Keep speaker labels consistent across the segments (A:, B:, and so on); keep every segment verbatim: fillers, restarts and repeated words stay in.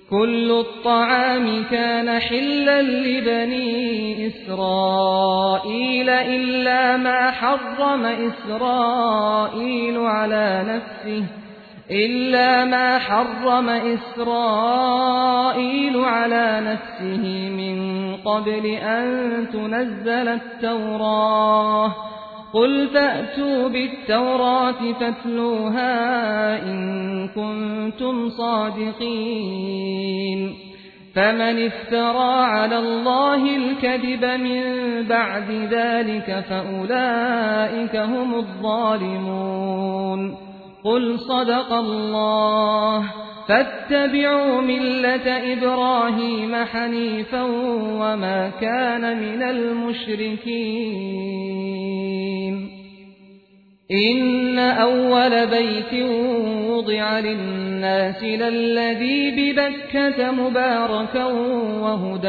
A: كل الطعام كان حلا لبني إسرائيل إلا ما حرم إسرائيل على نفسه إلا ما حرم إسرائيل على نفسه من قبل أن تنزل التوراة قل فأتوا بالتوراة فاتلوها إن كنتم صادقين فمن افترى على الله الكذب من بعد ذلك فأولئك هم الظالمون قل صدق الله فاتبعوا ملة إبراهيم حنيفا وما كان من المشركين إن أول بيت وضع للناس للذي ببكة مباركا وهدى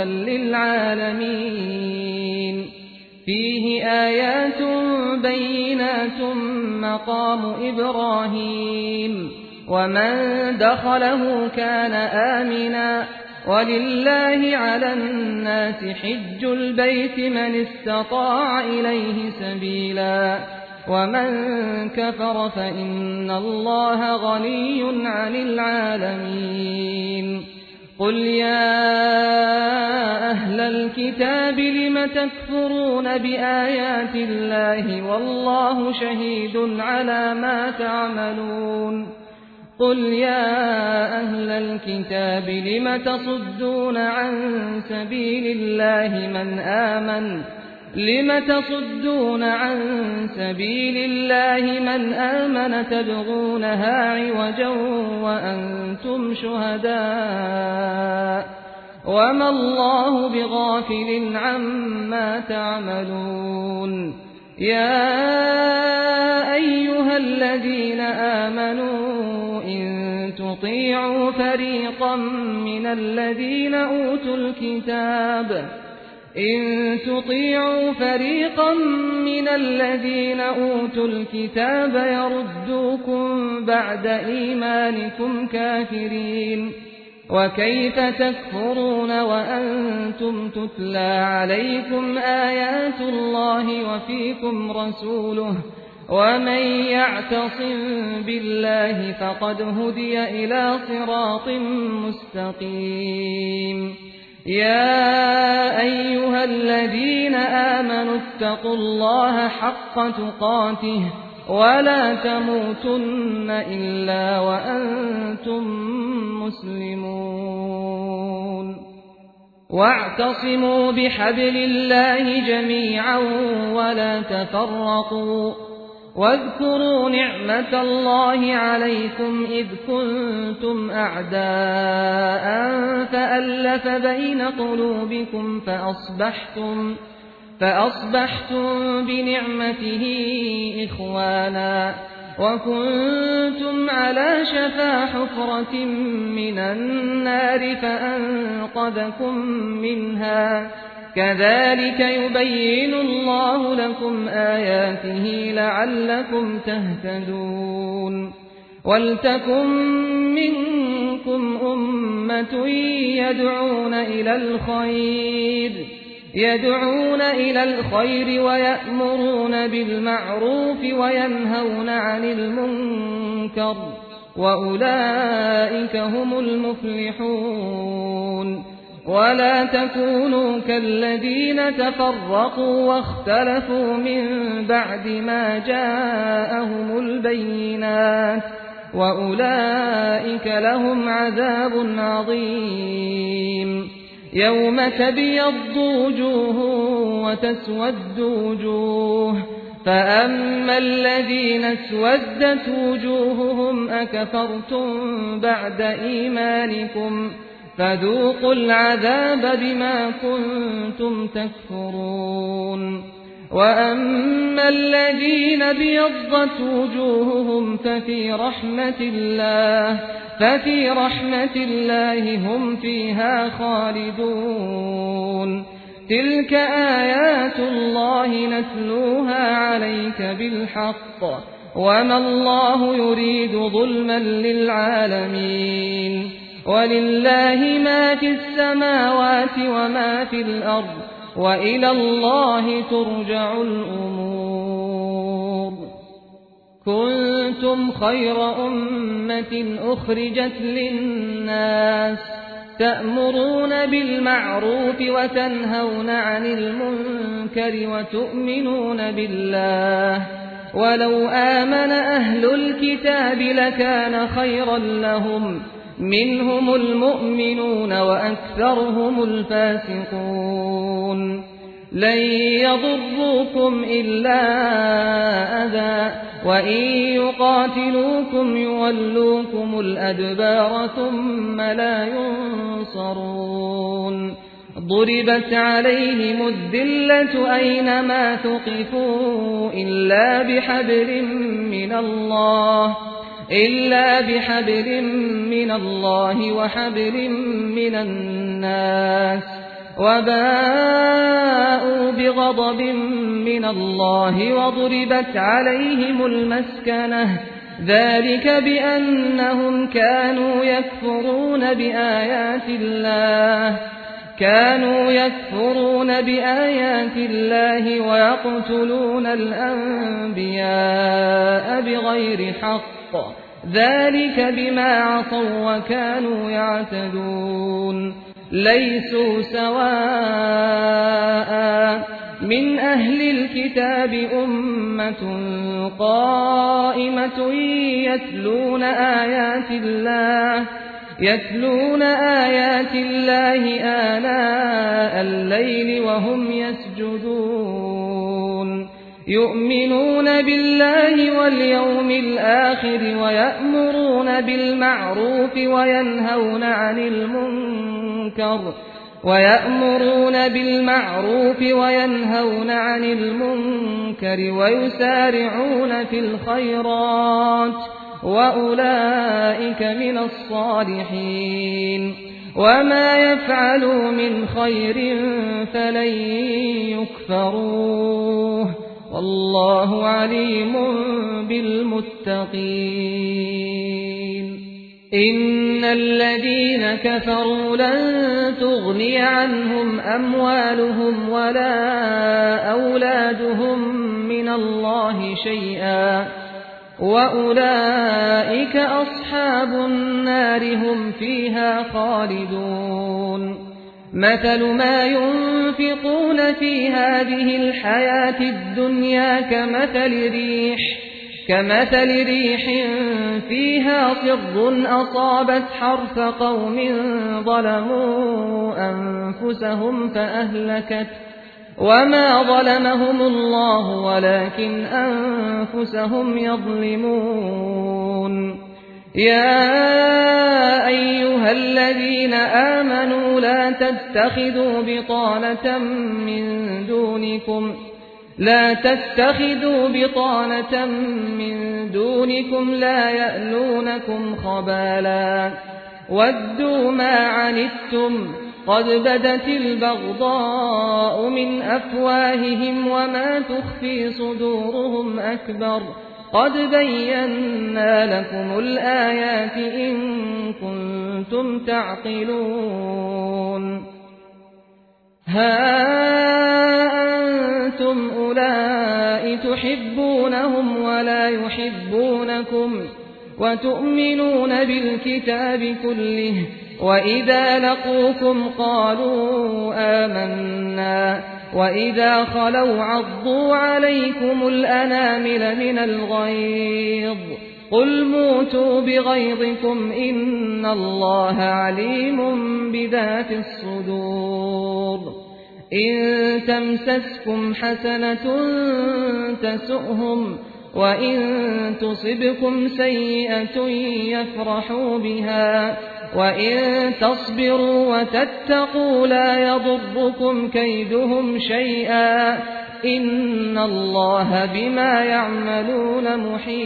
A: للعالمين فيه آيات بينات مقام إبراهيم ومن دخله كان آمنا ولله على الناس حج البيت من استطاع إليه سبيلا ومن كفر فإن الله غني عن العالمين قل يا أهل الكتاب لم تكفرون بآيات الله والله شهيد على ما تعملون قل يا أهل الكتاب لم تصدون عن سبيل الله من آمن لم تصدون عن سبيل الله من آمن تبغونها عوجا وأنتم شهداء وما الله بغافل عما تعملون يا أيها الذين آمنوا إن تطيعوا فريقا من الذين أوتوا الكتاب إن تطيعوا فريقا من الذين أوتوا الكتاب يردوكم بعد إيمانكم كافرين وكيف تكفرون وأنتم تتلى عليكم آيات الله وفيكم رسوله ومن يعتصم بالله فقد هدي إلى صراط مستقيم يا أيها الذين آمنوا اتقوا الله حق تقاته ولا تموتن إلا وأنتم مسلمون واعتصموا بحبل الله جميعا ولا تفرقوا واذكروا نعمة الله عليكم إذ كنتم أعداء فألف بين قلوبكم فأصبحتم فأصبحتم بنعمته إخوانا وكنتم على شفا حفرة من النار فأنقذكم منها كذلك يبين الله لكم آياته لعلكم تهتدون ولتكن منكم أمة يدعون إلى الخير يدعون إلى الخير ويأمرون بالمعروف وينهون عن المنكر وأولئك هم المفلحون ولا تكونوا كالذين تفرقوا واختلفوا من بعد ما جاءهم البينات وأولئك لهم عذاب عظيم يوم تبيض وجوه وتسود وجوه فأما الذين اسودت وجوههم أكفرتم بعد إيمانكم فذوقوا العذاب بما كنتم تكفرون وأما الذين بيضت وجوههم ففي رحمة الله ففي رحمة الله هم فيها خالدون تلك آيات الله نتلوها عليك بالحق وما الله يريد ظلما للعالمين ولله ما في السماوات وما في الأرض وإلى الله ترجع الأمور. كنتم خير أمة أخرجت للناس تأمرون بالمعروف وتنهون عن المنكر وتؤمنون بالله ولو آمن أهل الكتاب لكان خيرا لهم منهم المؤمنون وأكثرهم الفاسقون. لن يضروكم إلا أذى وإن يقاتلوكم يولوكم الأدبار ثم لا ينصرون. ضربت عليهم الذلة أينما ثقفوا إلا بحبل من الله إلا بحبل من الله وحبل من الناس وباءوا بغضب من الله وضربت عليهم المسكنة ذلك بأنهم كانوا يكفرون بآيات الله كانوا يكفرون بآيات الله ويقتلون الأنبياء بغير حق ذلك بما عصوا وكانوا يعتدون. ليسوا سواء من أهل الكتاب أمة قائمة يتلون آيات الله يتلون آيات الله آناء الليل وهم يسجدون يؤمنون بالله واليوم الآخر ويأمرون بالمعروف وينهون عن المنكر ويأمرون بالمعروف وينهون عن المنكر ويسارعون في الخيرات وأولئك من الصالحين. وما يفعلوا من خير فلن يكفروه والله عليم بالمتقين. إن الذين كفروا لن تغني عنهم أموالهم ولا أولادهم من الله شيئا وأولئك أصحاب النار هم فيها خالدون. مثل ما ينفقون في هذه الحياة الدنيا كمثل ريح كمثل ريح فيها صر أصابت حرث قوم ظلموا أنفسهم فأهلكت وما ظلمهم الله ولكن أنفسهم يظلمون. يا أيها الذين آمنوا لا تتخذوا بطانة من دونكم لا تتخذوا بطانة من دونكم لا يألونكم خبالا ودوا ما عنتم قد بدت البغضاء من أفواههم وما تخفي صدورهم أكبر قد بينا لكم الآيات إن كنتم تعقلون. ها أنتم أولئك تحبونهم ولا يحبونكم وتؤمنون بالكتاب كله وإذا لقوكم قالوا آمنا وإذا خلوا عضوا عليكم الأنامل من الغيظ قل موتوا بغيظكم إن الله عليم بذات الصدور. إن تمسسكم حسنة تسؤهم وإن تصبكم سيئة يفرحوا بها وإن تصبروا وتتقوا لا يضركم كيدهم شيئا إن الله بما يعملون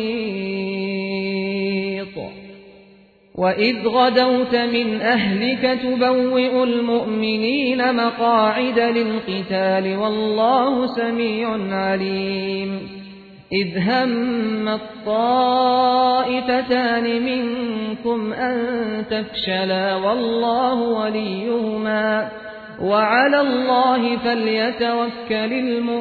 A: محيط. وإذ غدوت من أهلك تبوئ المؤمنين مقاعد للقتال والله سميع عليم. إذ هم الطائفتان منكم أن تفشلا والله وليهما وعلى الله فليتوكل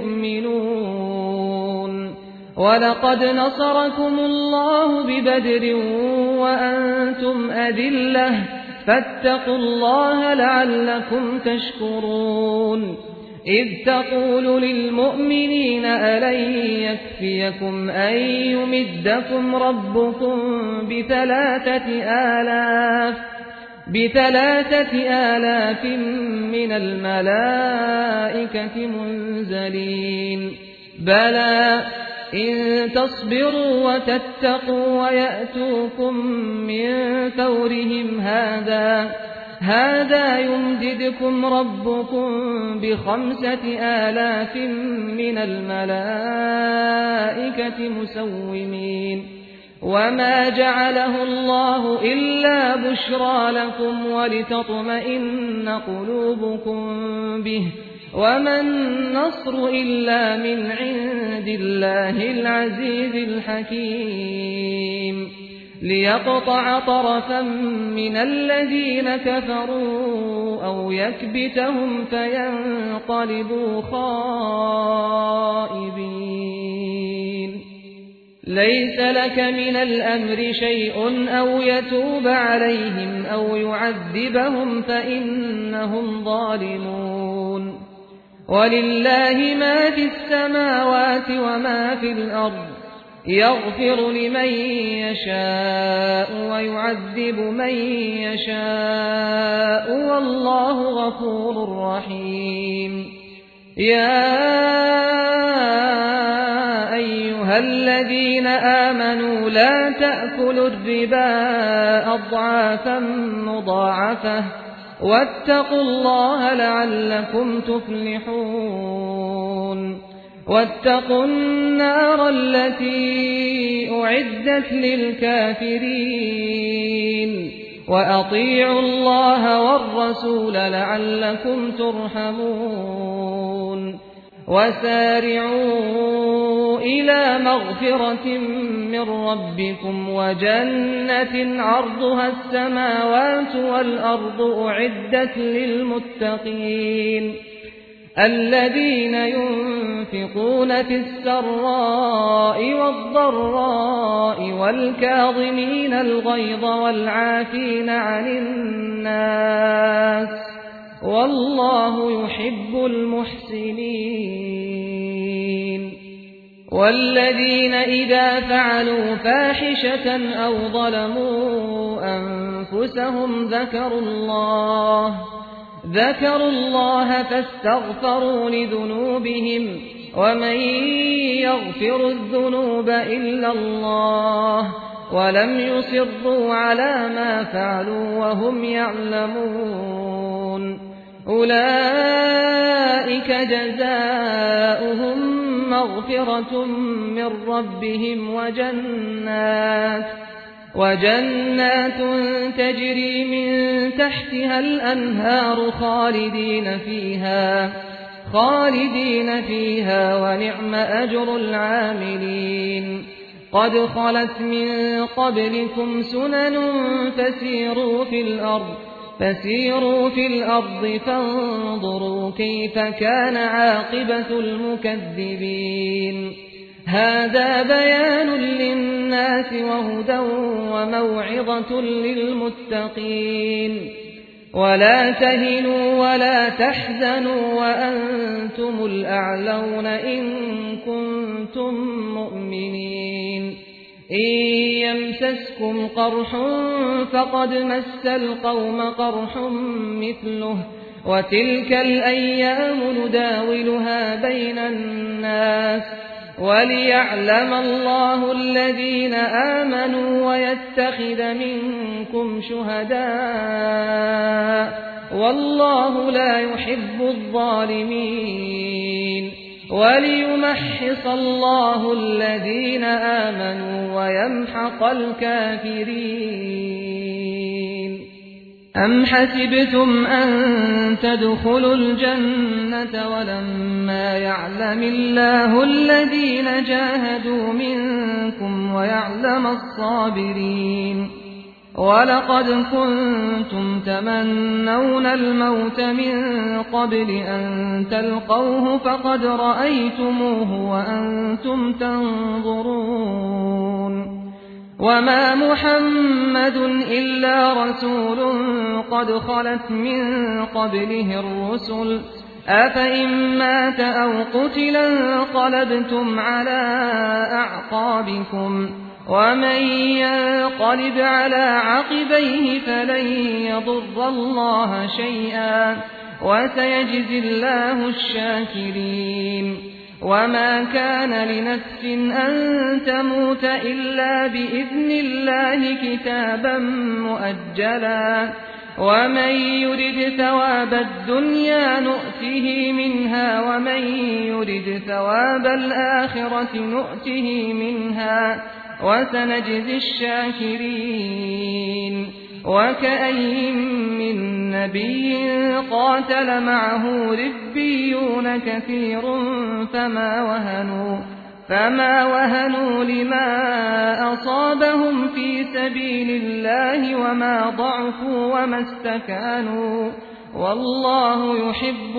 A: المؤمنون ولقد نصركم الله ببدر وأنتم أذلة فاتقوا الله لعلكم تشكرون إذ تقول للمؤمنين ألن يكفيكم أن يمدكم ربكم بثلاثة آلاف بثلاثة آلاف من الملائكة منزلين بلى إن تصبروا وتتقوا ويأتوكم من فورهم هذا هذا يمددكم ربكم بخمسة آلاف من الملائكة مسومين وما جعله الله إلا بشرى لكم ولتطمئن قلوبكم به وما النصر إلا من عند الله العزيز الحكيم ليقطع طرفا من الذين كفروا أو يكبتهم فينقلبوا خائبين ليس لك من الأمر شيء أو يتوب عليهم أو يعذبهم فإنهم ظالمون ولله ما في السماوات وما في الأرض يغفر لمن يشاء ويعذب من يشاء والله غفور رحيم يا أيها الذين آمنوا لا تأكلوا الربا أضعافا مضاعفة واتقوا الله لعلكم تفلحون واتقوا النار التي أعدت للكافرين وأطيعوا الله والرسول لعلكم ترحمون وسارعوا إلى مغفرة من ربكم وجنة عرضها السماوات والأرض أعدت للمتقين الذين ينفقون في السراء والضراء والكاظمين الغيظ والعافين عن الناس والله يحب المحسنين والذين إذا فعلوا فاحشة أو ظلموا أنفسهم ذكروا الله ذكروا الله فاستغفروا لذنوبهم ومن يغفر الذنوب إلا الله ولم يصروا على ما فعلوا وهم يعلمون أولئك جزاؤهم مغفرة من ربهم وجنات وجنات تجري من تحتها الأنهار خالدين فيها خالدين فيها ونعم أجر العاملين قد خلت من قبلكم سنن فسيروا في الأرض فسيروا في الأرض فانظروا كيف كان عاقبة المكذبين هذا بيان للناس وهدى وموعظة للمتقين ولا تهنوا ولا تحزنوا وأنتم الأعلون إن كنتم مؤمنين إن يمسسكم قرح فقد مس القوم قرح مثله وتلك الأيام نداولها بين الناس وليعلم الله الذين آمنوا ويتخذ منكم شهداء والله لا يحب الظالمين وليمحص الله الذين آمنوا ويمحق الكافرين أم حسبتم أن تدخلوا الجنة ولما يعلم الله الذين جاهدوا منكم ويعلم الصابرين ولقد كنتم تمنون الموت من قبل أن تلقوه فقد رأيتموه وأنتم تنظرون وما محمد إلا رسول قد خلت من قبله الرسل أفإن مات أو قتل انقلبتم على أعقابكم ومن ينقلب على عقبيه فلن يضر الله شيئا وسيجزي الله الشاكرين وما كان لنفس أن تموت إلا بإذن الله كتابا مؤجلا ومن يرد ثواب الدنيا نؤته منها ومن يرد ثواب الآخرة نؤته منها وسنجزي الشاكرين وكأين من نبي قاتل معه ربيون كثير فما وهنوا فما وهنوا لما أصابهم في سبيل الله وما ضعفوا وما استكانوا والله يحب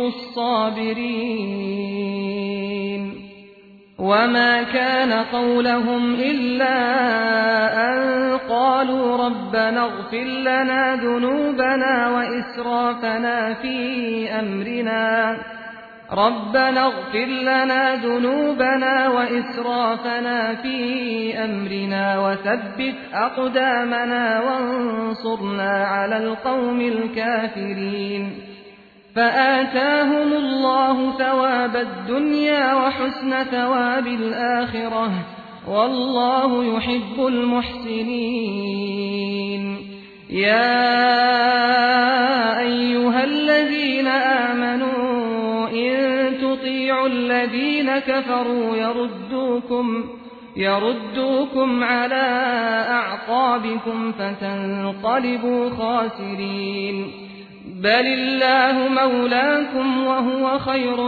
A: الصابرين وما كان قولهم إلا أن قالوا ربنا اغفر لنا ذنوبنا وإسرافنا في أمرنا ربنا اغفر لنا ذنوبنا وإسرافنا في أمرنا وثبت أقدامنا وانصرنا على القوم الكافرين فآتاهم الله ثواب الدنيا وحسن ثواب الآخرة والله يحب المحسنين يا أيها الذين آمنوا إن تطيعوا الذين كفروا يردوكم يردوكم على أعقابكم فتنقلبوا خاسرين بل الله مولاكم وهو خير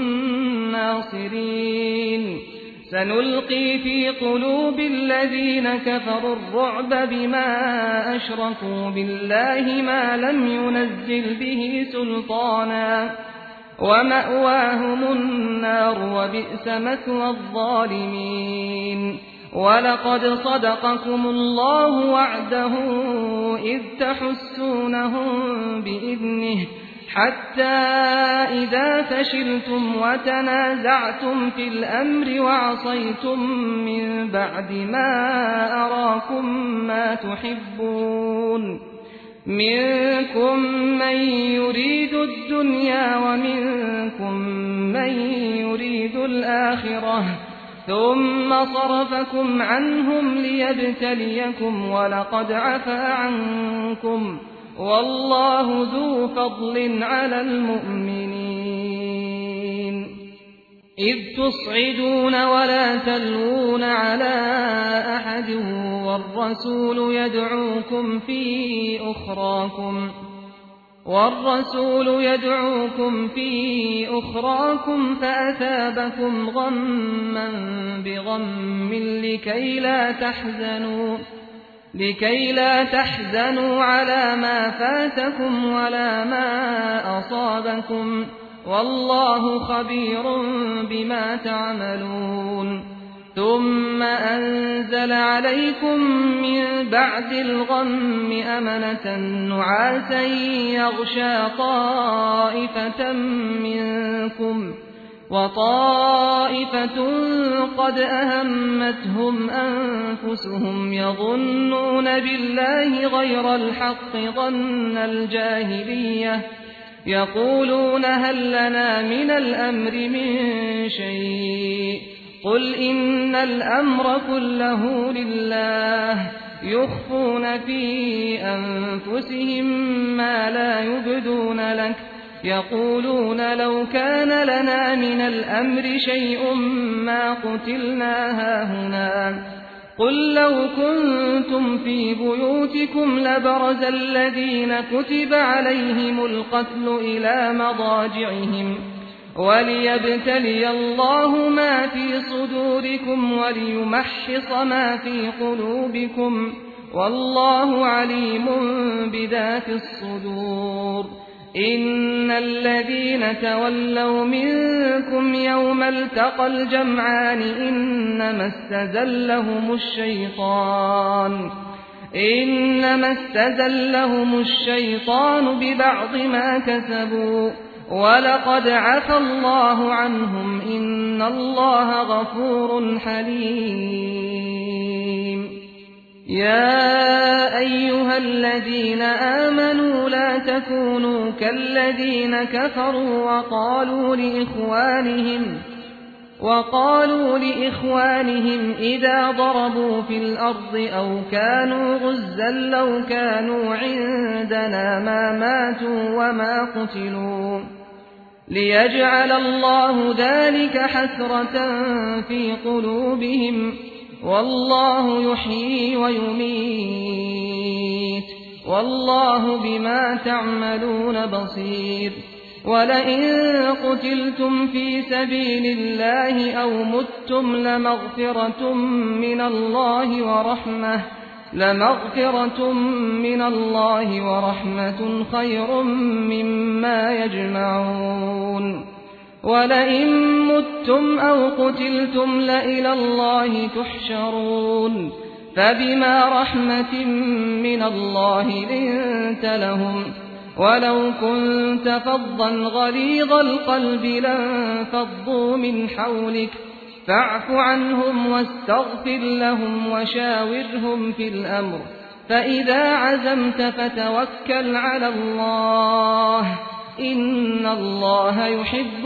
A: الناصرين سنلقي في قلوب الذين كفروا الرعب بما أشركوا بالله ما لم ينزل به سلطانا ومأواهم النار وبئس مثوى الظالمين ولقد صدقكم الله وعده إذ تحسونهم بإذنه حتى إذا فشلتم وتنازعتم في الأمر وعصيتم من بعد ما أراكم ما تحبون منكم من يريد الدنيا ومنكم من يريد الآخرة ثم صرفكم عنهم ليبتليكم ولقد عفا عنكم والله ذو فضل على المؤمنين إذ تصعدون ولا تلوون على أحد والرسول يدعوكم في أخراكم والرسول يدعوكم في أخراكم فأثابكم غما بغم لكي لا تحزنوا لكي لا تحزنوا على ما فاتكم ولا ما أصابكم والله خبير بما تعملون ثم أنزل عليكم من بعد الغم أمنة نعاسا يغشى طائفة منكم وطائفة قد أهمتهم أنفسهم يظنون بالله غير الحق ظن الجاهلية يقولون هل لنا من الأمر من شيء قل إن الأمر كله لله يخفون في أنفسهم ما لا يبدون لك يقولون لو كان لنا من الأمر شيء ما قتلنا هاهنا قل لو كنتم في بيوتكم لبرز الذين كتب عليهم القتل إلى مضاجعهم وليبتلي الله ما في صدوركم وليمحص ما في قلوبكم والله عليم بذات الصدور. إن الذين تولوا منكم يوم التقى الجمعان إنما استزلهم الشيطان إنما استزلهم الشيطان ببعض ما كسبوا ولقد عفى الله عنهم إن الله غفور حليم. يا أيها الذين آمنوا لا تكونوا كالذين كفروا وقالوا لإخوانهم وقالوا لإخوانهم إذا ضربوا في الأرض أو كانوا غزا لو كانوا عندنا ما ماتوا وما قتلوا ليجعل الله ذلك حسرة في قلوبهم والله يحيي ويميت والله بما تعملون بصير. ولئن قتلتم في سبيل الله أو متم لمغفرة من الله ورحمة لمغفرة من الله ورحمة خير مما يجمعون. ولئن متم أو قتلتم لإلى الله تحشرون. فبما رحمة من الله لنت لهم ولو كنت فظا غليظ القلب لانفضوا من حولك فاعف عنهم واستغفر لهم وشاورهم في الأمر فإذا عزمت فتوكل على الله إن الله يحب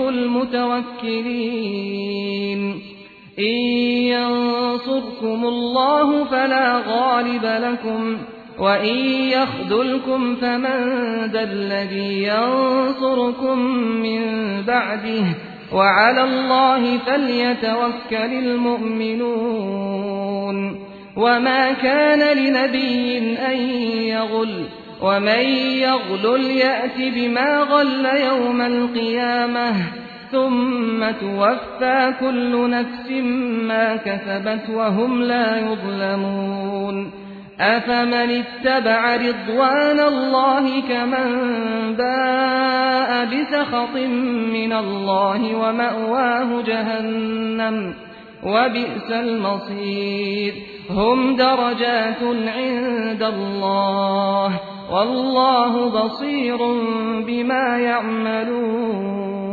A: المتوكلين. إن ينصركم الله فلا غالب لكم وإن يخذلكم فمن ذا الذي ينصركم من بعده وعلى الله فليتوكل المؤمنون. وما كان لنبي أن يغل ومن يغلل يأت بما غل يوم القيامة ثم توفى كل نفس ما كسبت وهم لا يظلمون. أفمن اتبع رضوان الله كمن باء بسخط من الله ومأواه جهنم وبئس المصير. هم درجات عند الله والله بصير بما يعملون.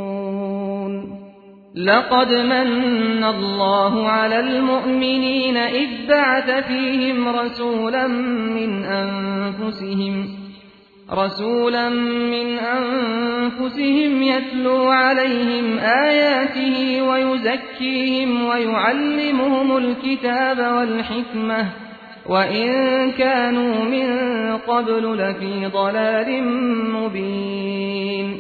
A: لقد من الله على المؤمنين إذ بعث فيهم رسولا من أنفسهم رسولا من أنفسهم يتلو عليهم آياته ويزكيهم ويعلمهم الكتاب والحكمة وإن كانوا من قبل لفي ضلال مبين.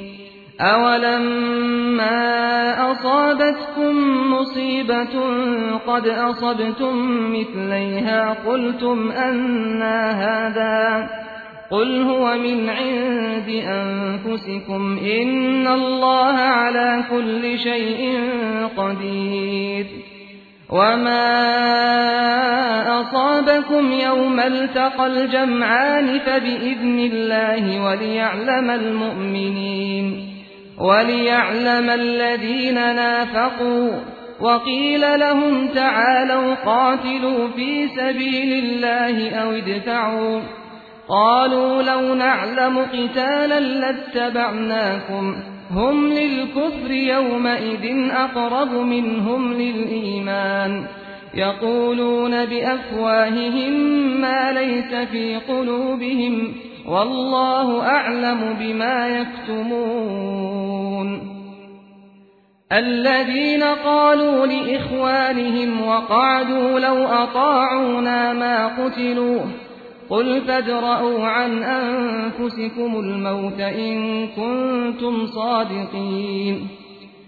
A: أولما أصابتكم مصيبة قد أصبتم مثليها قلتم أنى هذا قل هو من عند أنفسكم إن الله على كل شيء قدير. وما أصابكم يوم التقى الجمعان فبإذن الله وليعلم المؤمنين وليعلم الذين نافقوا. وقيل لهم تعالوا قاتلوا في سبيل الله أو ادفعوا قالوا لو نعلم قتالا لاتبعناكم هم للكفر يومئذ أقرب منهم للإيمان يقولون بأفواههم ما ليس في قلوبهم والله أعلم بما يكتمون. الذين قالوا لإخوانهم وقعدوا لو أطاعونا ما قتلوا قل فادرءوا عن أنفسكم الموت إن كنتم صادقين.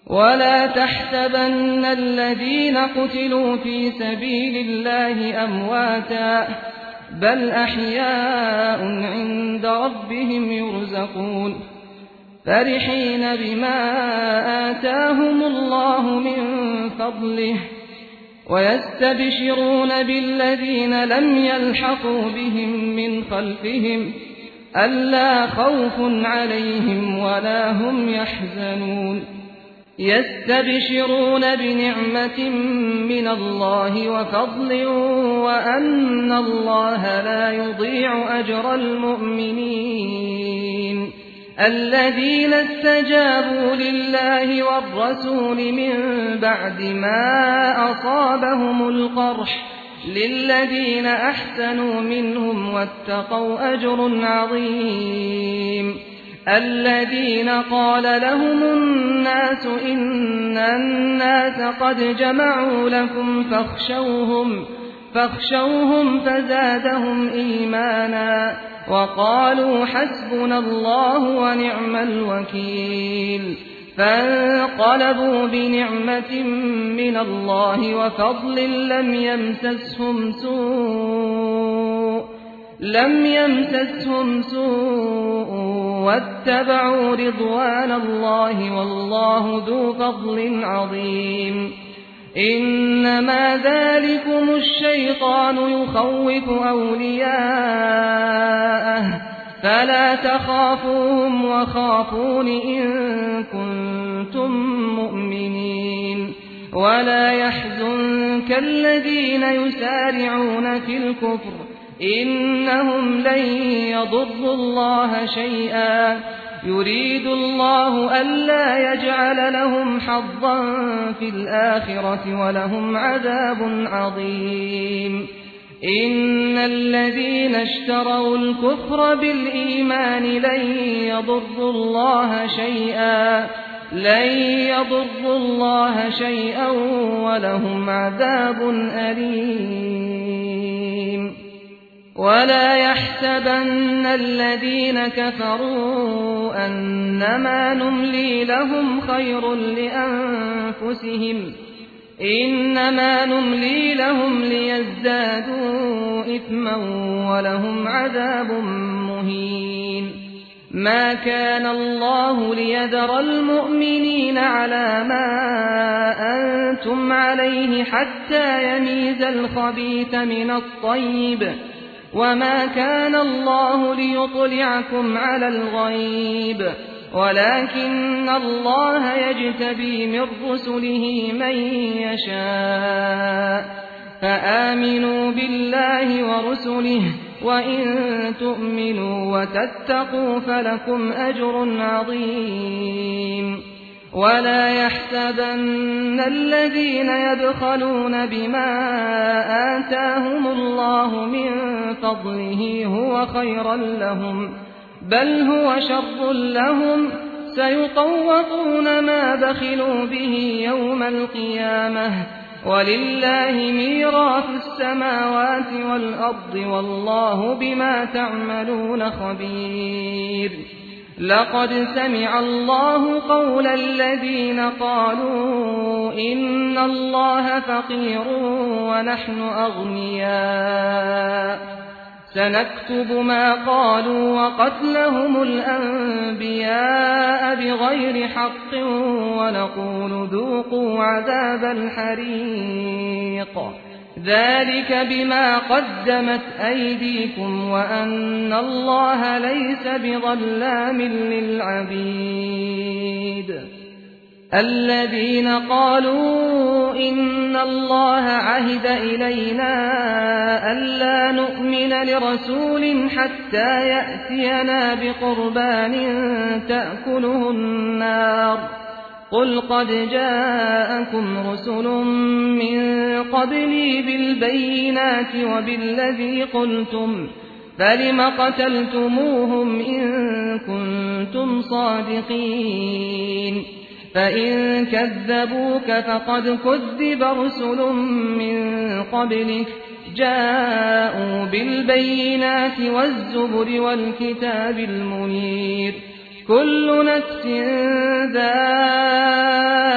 A: ولا تحسبن الذين قتلوا في سبيل الله أمواتا بل أحياء عند ربهم يرزقون فرحين بما آتاهم الله من فضله ويستبشرون بالذين لم يلحقوا بهم من خلفهم ألا خوف عليهم ولا هم يحزنون يستبشرون بنعمة من الله وفضل وأن الله لا يضيع أجر المؤمنين الذين استجابوا لله والرسول من بعد ما أصابهم القرح للذين أحسنوا منهم واتقوا أجر عظيم الذين قال لهم الناس إن الناس قد جمعوا لكم فاخشوهم فاخشوهم فزادهم إيمانا وقالوا حسبنا الله ونعم الوكيل فانقلبوا بنعمة من الله وفضل لم يمسسهم سوء لم يمسسهم سوء واتبعوا رضوان الله والله ذو فضل عظيم إنما ذلكم الشيطان يخوف أولياءه فلا تخافوهم وخافون إن كنتم مؤمنين ولا يحزنك الذين يسارعون في الكفر إنهم لن يضروا الله شيئا يريد الله ألا يجعل لهم حظا في الآخرة ولهم عذاب عظيم إن الذين اشتروا الكفر بالإيمان لن يضروا الله شيئا لن يضروا الله شيئا ولهم عذاب أليم ولا يحسبن الذين كفروا أنما نملي لهم خير لأنفسهم إنما نملي لهم ليزدادوا إثما ولهم عذاب مهين ما كان الله ليذر المؤمنين على ما أنتم عليه حتى يميز الخبيث من الطيب وما كان الله ليطلعكم على الغيب ولكن الله يجتبي من رسله من يشاء فآمنوا بالله ورسله وإن تؤمنوا وتتقوا فلكم أجر عظيم ولا يحسبن الذين يبخلون بما آتاهم الله من فضله هو خيرا لهم بل هو شر لهم سيطوقون ما بخلوا به يوم القيامة ولله ميراث السماوات والأرض والله بما تعملون خبير لقد سمع الله قول الذين قالوا إن الله فقير ونحن أغنياء سنكتب ما قالوا وقتلهم الأنبياء بغير حق ونقول ذوقوا عذاب الحريق ذلك بما قدمت أيديكم وأن الله ليس بظلام للعبيد الذين قالوا إن الله عهد إلينا ألا نؤمن لرسول حتى يأتينا بقربان تأكله النار قل قد جاءكم رسل من قبلي بالبينات وبالذي قلتم فلم قتلتموهم إن كنتم صادقين فإن كذبوك فقد كذب رسل من قبلك جاءوا بالبينات والزبر والكتاب المنير كل نفس ذائقة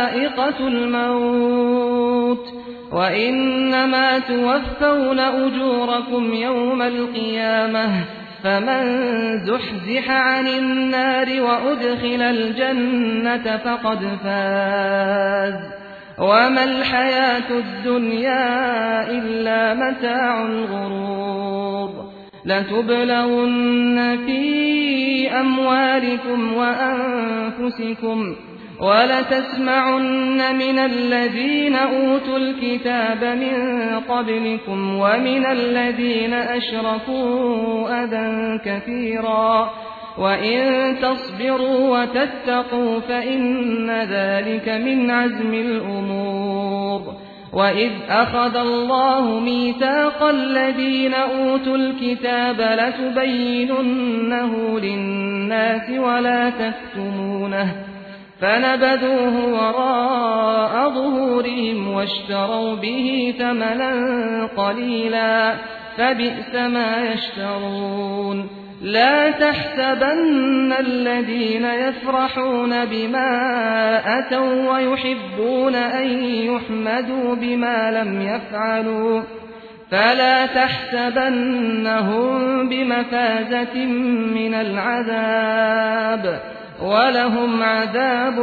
A: سكرة الموت وإنما توفون أجوركم يوم القيامة فمن زحزح عن النار وأدخل الجنة فقد فاز وما الحياة الدنيا إلا متاع الغرور لتبلون في أموالكم وأنفسكم ولتسمعن من الذين أوتوا الكتاب من قبلكم ومن الذين أشركوا أذى كثيرا وإن تصبروا وتتقوا فإن ذلك من عزم الأمور وإذ أخذ الله ميثاق الذين أوتوا الكتاب لتبيننه للناس ولا تكتمونه فنبذوه وراء ظهورهم واشتروا به ثمنا قليلا فبئس ما يشترون لا تحسبن الذين يفرحون بما أتوا ويحبون أن يحمدوا بما لم يفعلوا فلا تحسبنهم بمفازة من العذاب ولهم عذاب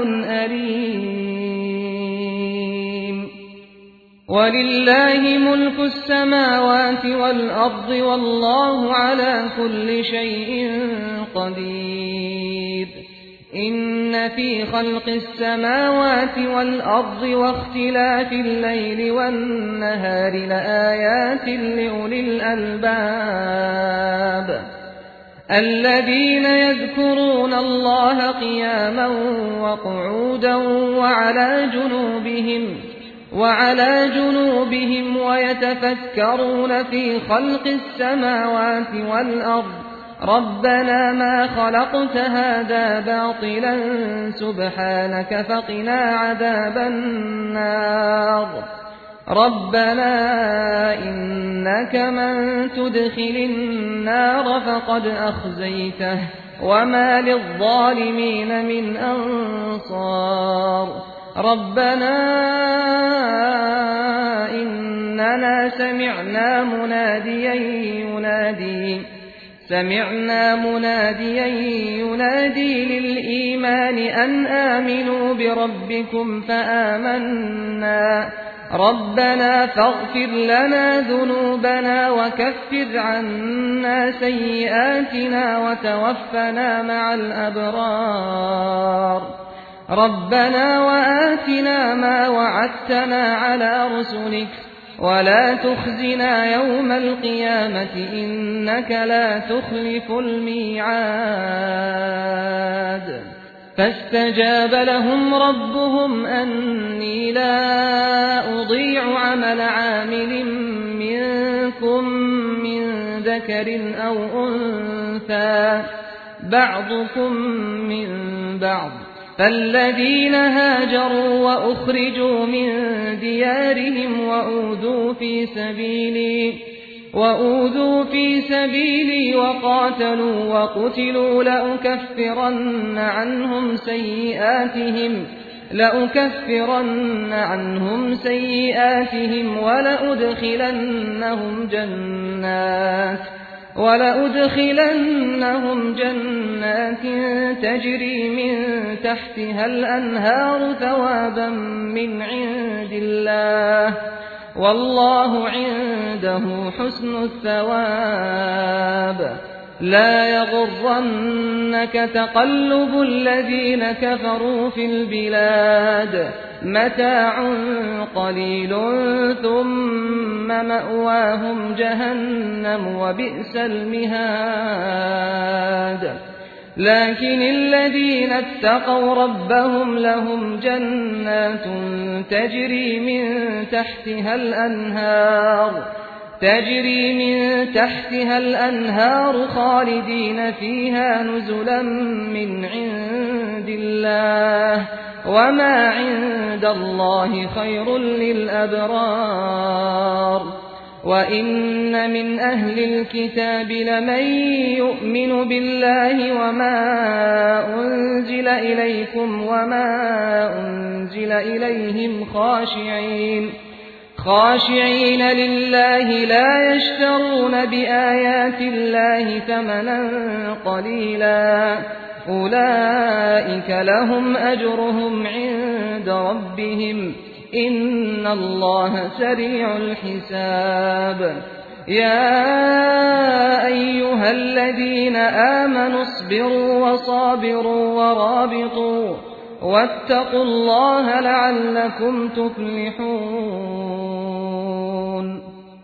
A: أليم ولله ملك السماوات والأرض والله على كل شيء قدير إن في خلق السماوات والأرض واختلاف الليل والنهار لآيات لأولي الألباب الذين يذكرون الله قياما وقعودا وعلى جنوبهم وعلى جنوبهم ويتفكرون في خلق السماوات والأرض ربنا ما خلقت هذا باطلا سبحانك فقنا عذاب النار ربنا إنك من تدخل النار فقد أخزيته وما للظالمين من أنصار ربنا إننا سمعنا مناديا ينادي سمعنا مناديا ينادي للإيمان أن آمنوا بربكم فآمنا ربنا فاغفر لنا ذنوبنا وكفر عنا سيئاتنا وتوفنا مع الأبرار ربنا وآتنا ما وعدتنا على رسلك ولا تخزنا يوم القيامة إنك لا تخلف الميعاد فاستجاب لهم ربهم أني لا أضيع عمل عامل منكم من ذكر أو أنثى بعضكم من بعض فالذين هاجروا وأخرجوا من ديارهم وأوذوا في سبيلي وأوذوا في سبيلي وقاتلوا وقتلوا لأكفرن عنهم سيئاتهم لأكفرن عنهم سيئاتهم ولأدخلنهم جنات ولأدخلنهم جنات تجري من تحتها الأنهار ثوابا من عند الله والله عنده حسن الثواب لا يغرنك تقلب الذين كفروا في البلاد متاع قليل ثم مأواهم جهنم وبئس المهاد لكن الذين اتقوا ربهم لهم جنات تجري من تحتها الأنهار تجري من تحتها الأنهار خالدين فيها نزلا من عند الله وما عند الله خير للأبرار وإن من أهل الكتاب لمن يؤمن بالله وما أنزل إليكم وما أنزل أنزل إليهم خاشعين خاشعين لله لا يشترون بآيات الله ثمنا قليلا أولئك لهم أجرهم عند ربهم إن الله سريع الحساب يا أيها الذين آمنوا اصبروا وصابروا ورابطوا واتقوا الله لعلكم تفلحون.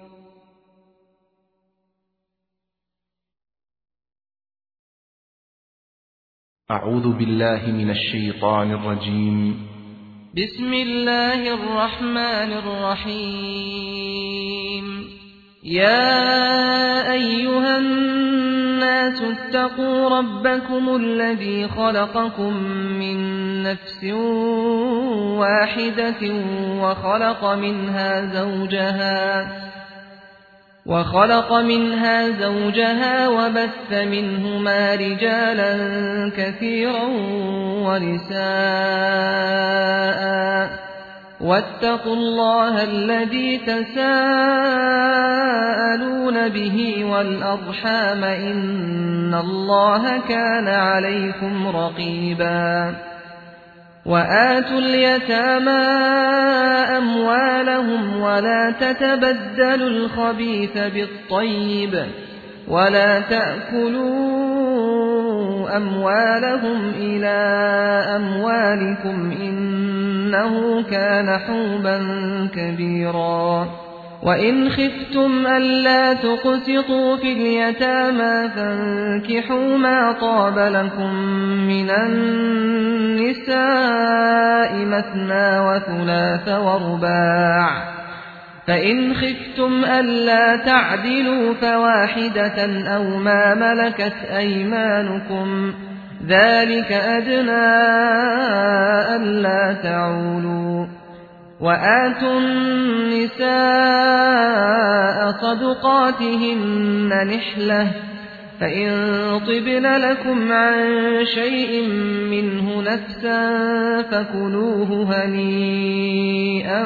B: أعوذ بالله من الشيطان الرجيم.
A: بسم الله الرحمن الرحيم. يا أيها الناس اتقوا ربكم الذي خلقكم من نفس واحدة وخلق منها زوجها وخلق منها زوجها وبث منهما رجالا كثيرا ونساء واتقوا الله الذي تساءلون به والأرحام إن الله كان عليكم رقيبا وآتوا اليتامى أموالهم ولا تتبدلوا الخبيث بالطيب ولا تأكلوا أموالهم إلى أموالكم إنه كان حوبا كبيرا وإن خفتم ألا تقسطوا في اليتامى فانكحوا ما طاب لكم من النساء مثنى وثلاث ورباع فإن خفتم ألا تعدلوا فواحدة أو ما ملكت أيمانكم ذلك أدنى ألا تعولوا وآتوا النساء صدقاتهن نحلة فإن طبن لكم عن شيء منه نفسا فكلوه هنيئا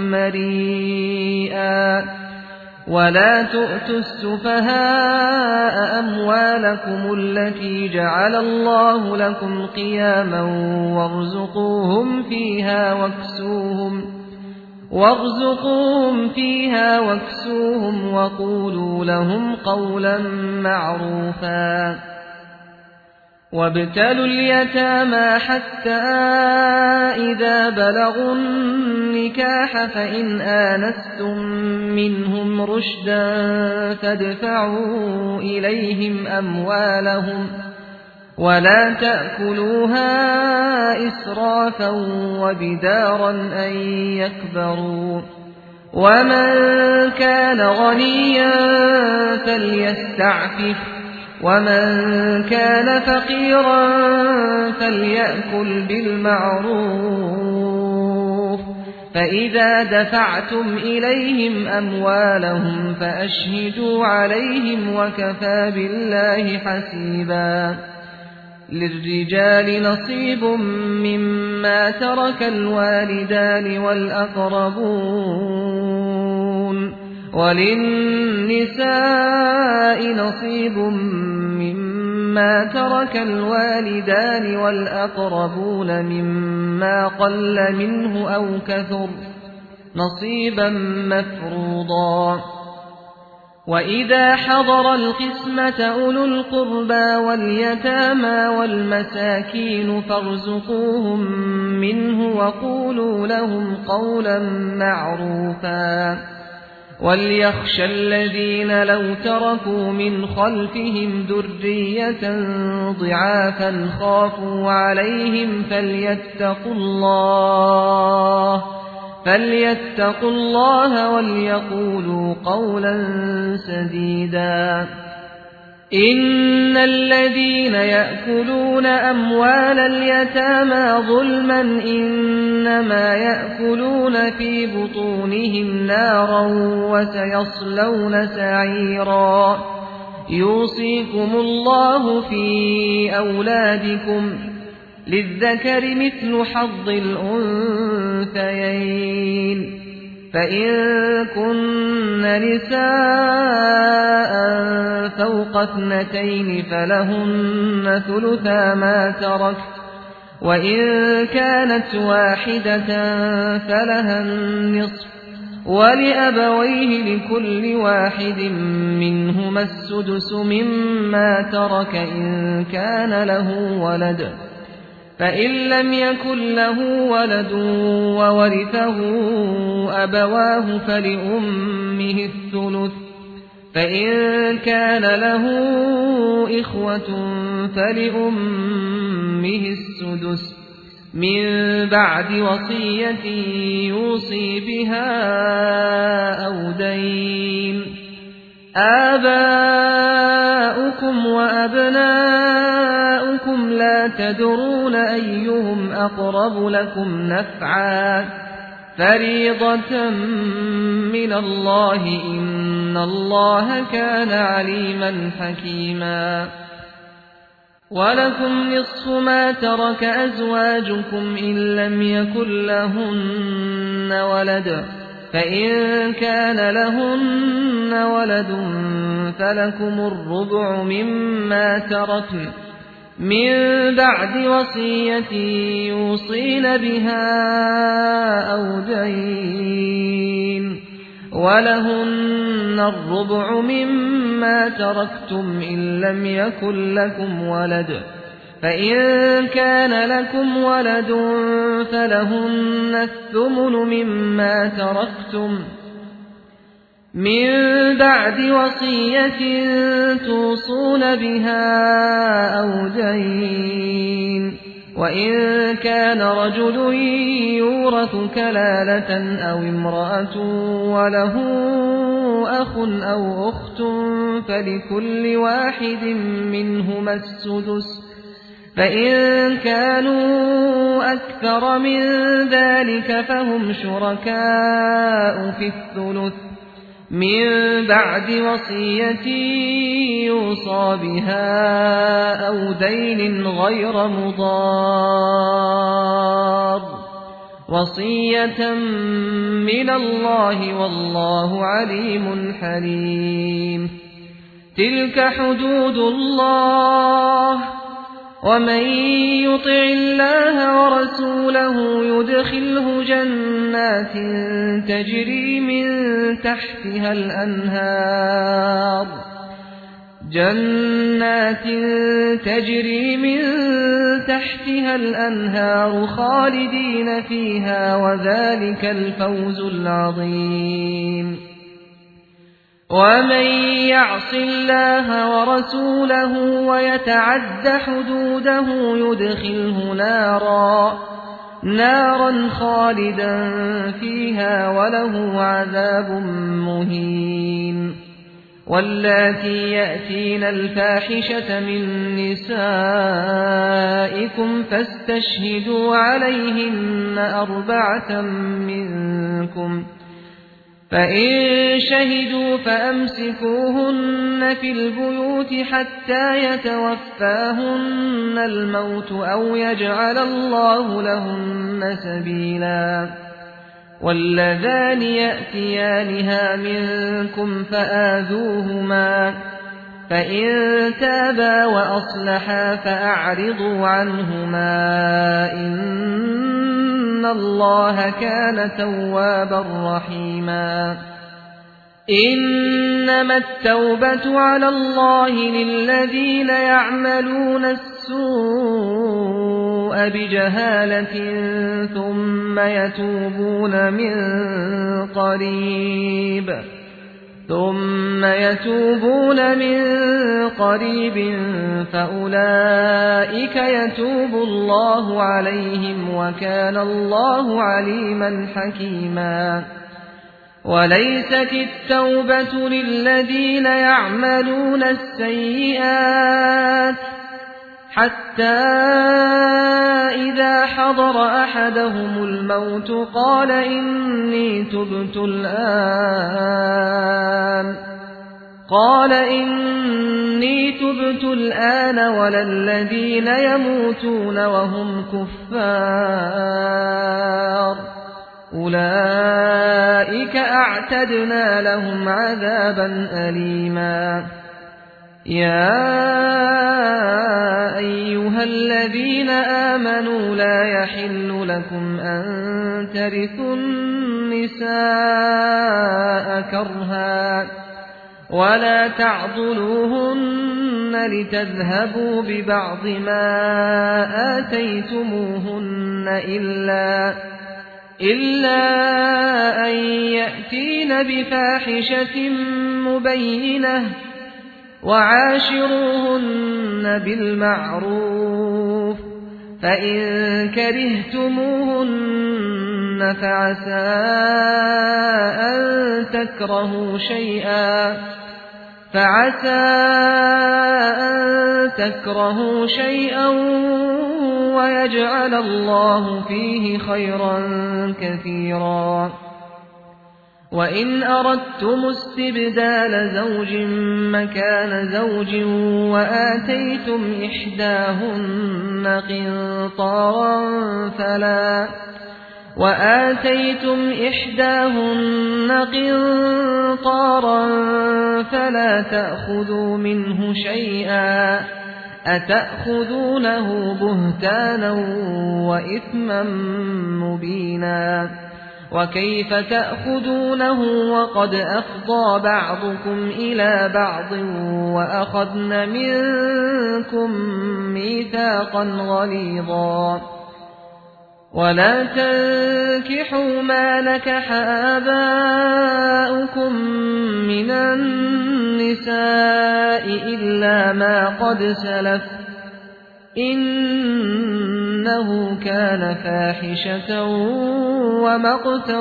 A: مريئا ولا تؤتوا السفهاء أموالكم التي جعل الله لكم قياما وارزقوهم فيها واكسوهم وارزقوهم فيها واكسوهم وقولوا لهم قولا معروفا وابتلوا اليتامى حتى إذا بلغوا النكاح فإن آنستم منهم رشدا فادفعوا إليهم أموالهم ولا تأكلوها إسرافا وبدارا أن يكبروا ومن كان غنيا فليستعفف ومن كان فقيرا فليأكل بالمعروف فإذا دفعتم إليهم أموالهم فأشهدوا عليهم وكفى بالله حسيبا للرجال نصيب مما ترك الوالدان والأقربون وللنساء نصيب مما ترك الوالدان والأقربون مما قل منه أو كثر نصيبا مفروضا وإذا حضر القسمة أولو القربى واليتامى والمساكين فارزقوهم منه وقولوا لهم قولا معروفا وليخشى الذين لو تركوا من خلفهم ذرية ضعافا خافوا عليهم فليتقوا الله فليتقوا الله وليقولوا قولا سديدا إن الذين يأكلون أموال اليتامى ظلما إنما يأكلون في بطونهم نارا وسيصلون سعيرا يوصيكم الله في أولادكم للذكر مثل حظ الأنثيين فإن كن نساء فوق اثنتين فلهن ثلثا ما ترك وإن كانت واحدة فلها النصف ولأبويه لكل واحد منهما السدس مما ترك إن كان له ولد فإن لم يكن له ولد وورثه أبواه فلأمه الثلث فإن كان له إخوة فلأمه السدس من بعد وصية يوصي بها أو دين آباؤكم وأبناؤكم لا تدرون أيهم أقرب لكم نفعا فريضة من الله إن الله كان عليما حكيما ولكم نصف ما ترك أزواجكم إن لم يكن لهن ولد فإن كان لهن ولد فلكم الربع مما تركن من بعد وصية يوصين بها أو دين ولهن الربع مما تركتم إن لم يكن لكم ولد فإن كان لكم ولد فلهن الثمن مما تركتم من بعد وصية توصون بها أو دين وإن كان رجل يورث كلالة أو امرأة وله أخ أو أخت فلكل واحد منهما السدس فإن كانوا أكثر من ذلك فهم شركاء في الثلث من بعد وصية يوصى بها أو دين غير مضار وصية من الله والله عليم حليم تلك حدود الله ومن يطع الله ورسوله يدخله جنات تجري من تحتها الأنهار جنات تجري من تحتها الأنهار خالدين فيها وذلك الفوز العظيم ومن يعص الله ورسوله ويتعد حدوده يدخله نارا نارا خالدا فيها وله عذاب مهين واللاتي يأتين الفاحشة من نسائكم فاستشهدوا عليهن أربعة منكم فإن شهدوا فأمسكوهن في البيوت حتى يتوفاهن الموت أو يجعل الله لهن سبيلا واللذان يأتيانها منكم فآذوهما فإن تابا وأصلحا فأعرضوا عنهما إن الله كان توابا رحيما إنما التوبة على الله للذين يعملون السوء بجهالة ثم يتوبون من قريب ثم يتوبون من قريب فأولئك يتوب الله عليهم وكان الله عليما حكيما وليست التوبة للذين يعملون السيئات حتى إذا حضر أحدهم الموت قال إني تبت الآن قال إني تبت الآن ولا الذين يموتون وهم كفار أولئك أعتدنا لهم عذابا أليما يا أيها الذين آمنوا لا يحل لكم أن ترثوا النساء كرها ولا تعضلوهن لتذهبوا ببعض ما آتيتموهن إلا إلا أن يأتين بفاحشة مبينة وعاشروهن بالمعروف فإن كرهتموهن فعسى أن تكرهوا شيئا فعسى أن تكرهوا شيئا ويجعل الله فيه خيرا كثيرا وإن أردتم استبدال زوج مكان زوج وآتيتم إحداهن قنطارا فلا وآتيتم إحداهن قنطارا فلا تأخذوا منه شيئا أتأخذونه بهتانا وإثما مبينا وكيف تأخذونه وقد أفضى بعضكم إلى بعض وأخذن منكم ميثاقا غليظا ولا تنكحوا ما نكح آباؤكم من النساء إلا ما قد سلف إنه كان فاحشة ومقتا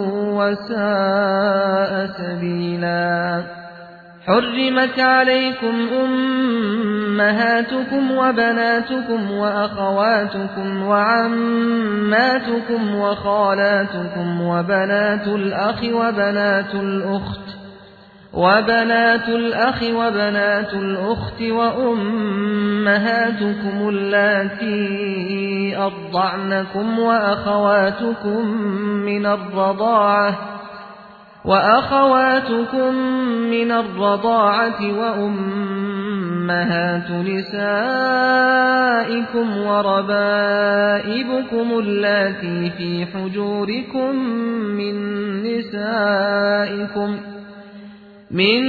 A: وساء سبيلا حرمت عليكم أمهاتكم وبناتكم وأخواتكم وعماتكم وخالاتكم وبنات الأخ وبنات الأخت وبنات الأخ وبنات الأخت وأمهاتكم اللاتي أرضعنكم وأخواتكم من الرضاعة وأخواتكم من الرضاعة وأمهات نسائكم وربائبكم اللاتي في حجوركم من نسائكم من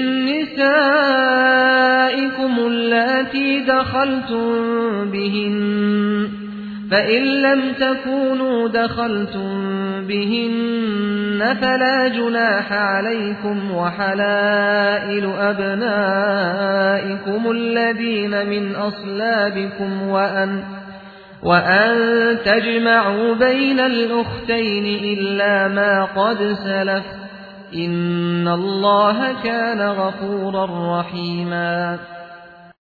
A: نسائكم اللاتي دخلتم بهن فإن لم تكونوا دخلتم بهن فلا جناح عليكم وحلائل أبنائكم الذين من أصلابكم وأن وأن تجمعوا بين الأختين إلا ما قد سلف إن الله كان غفورا رحيما